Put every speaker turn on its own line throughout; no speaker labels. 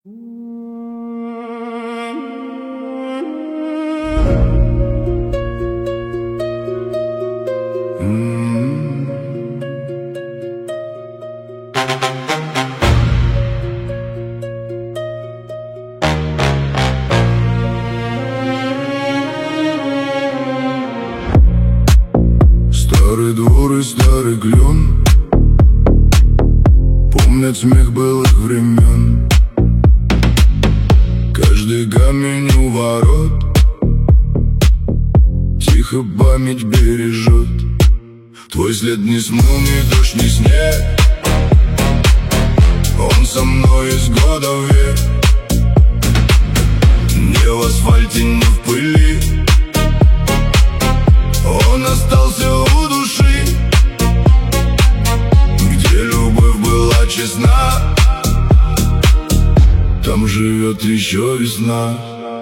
Старый двор и старый клен помнят смех былых времен. Каждый камень у ворот тихо память бережет. Твой след не смыл ни дождь, ни снег, он со мной из года в век. Не в асфальте, не в пыли, он остался у души, где любовь была честна, там живет еще весна.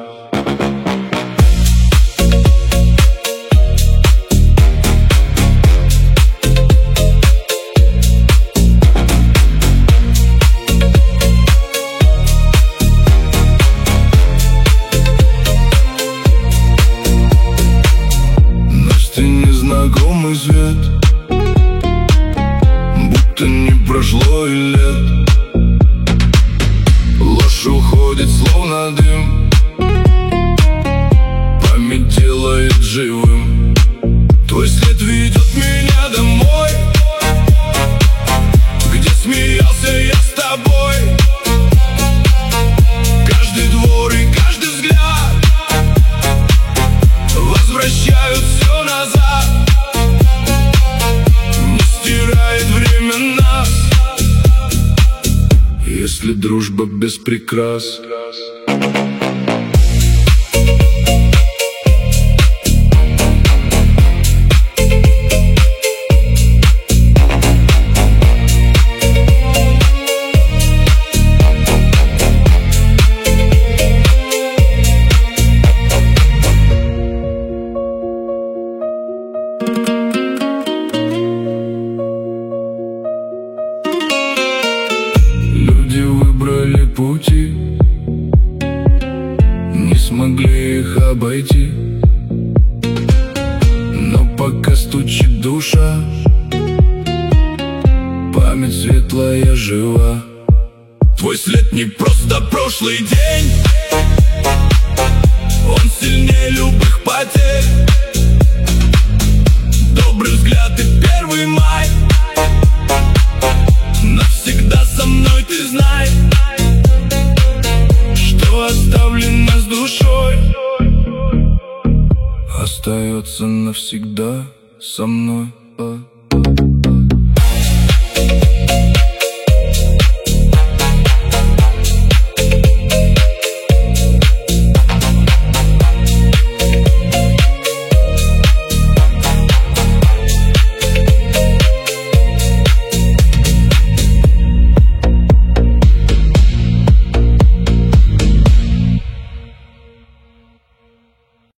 Знакомый свет, будто не прошло и лет. Ложь уходит, словно дым, память делает живым. Твой след ведет меня домой, где смеялся я с тобой. Каждый двор и каждый взгляд возвращают все назад. Если дружба без прикрас. Люди выбрали пути, не смогли их обойти, но пока стучит душа, память светлая жива. Твой след не просто прошлый день, он сильнее любых потерь. Добрый взгляд и 1 май, навсегда со мной, ты знай, что оставлено с душой остается навсегда со мной.